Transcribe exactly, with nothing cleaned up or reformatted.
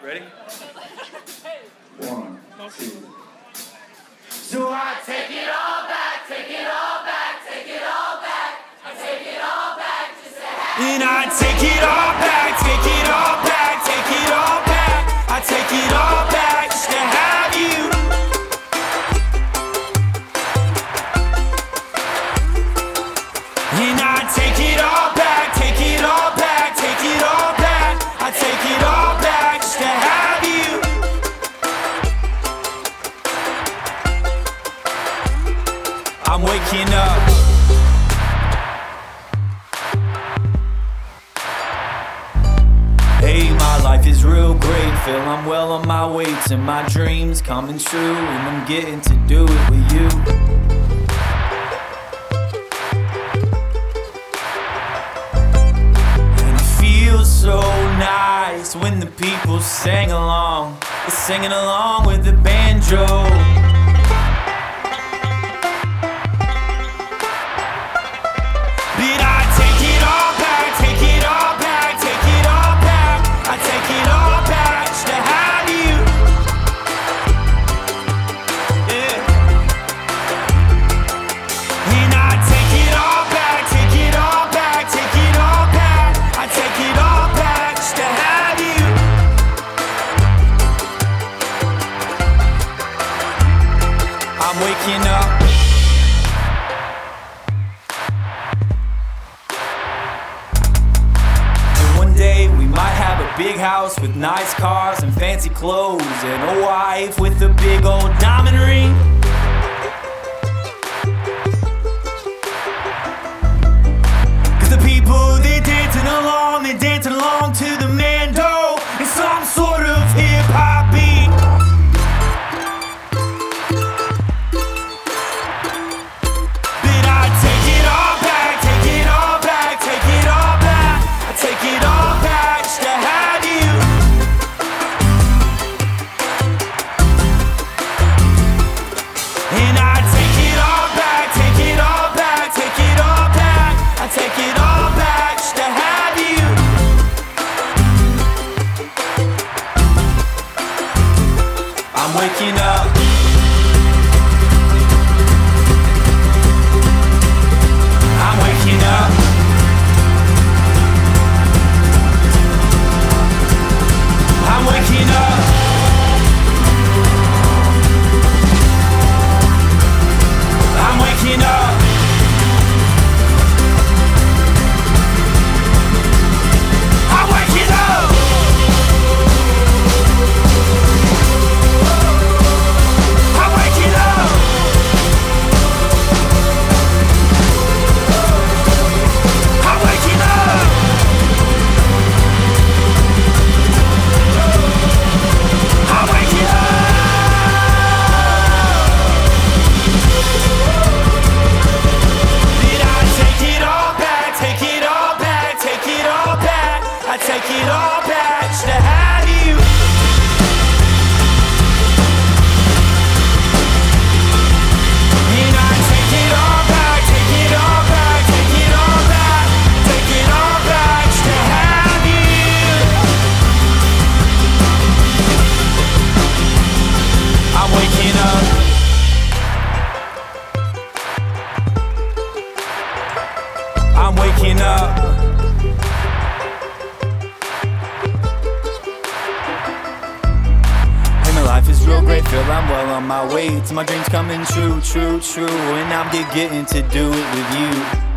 Ready? One, two. So I take it all back, take it all back, take it all back. I take it all back just to have you. And I take it all back, take it all back, take it all back. I take it all back just to have you. And I take it all back, take it all back, take it all back. I take it all back just to have you. I'm waking up. Hey, my life is real great. Feel I'm well on my way to my dreams coming true, and I'm getting to do it with you. And it feels so nice when the people sing along. They're singing along with the banjo. But I take it all back, take it all back, take it all back. I take it all back just to have you. Yeah. And I take it all back, take it all back, take it all back. I take it all back just to have you. I'm waking up. One day we might have a big house with nice cars and fancy clothes, and a wife with a big old diamond ring. Cause the people, they're dancing along, they're dancing along to the mando in some sort of hip-hop beat. But I take it all back, take it all back, take it all back. I take it all back just to have you. And I take it all back, take it all back, take it all back. I take it all back just to have you. I'm waking up. I'm waking up. I'm waking up. I'm waking up. I'm waking up. I'm waking up. I'm waking up. I'm waking up. Did I take it all back, take it all back, take it all back? I take it all back just to have you. And I take it all back, take it all back, take it all back, take it all back just to have you. I'm waking up. I'm waking up. Hey, my life is real great. Feel I'm well on my way to my dreams coming true, true, true. And I'm getting to do it with you.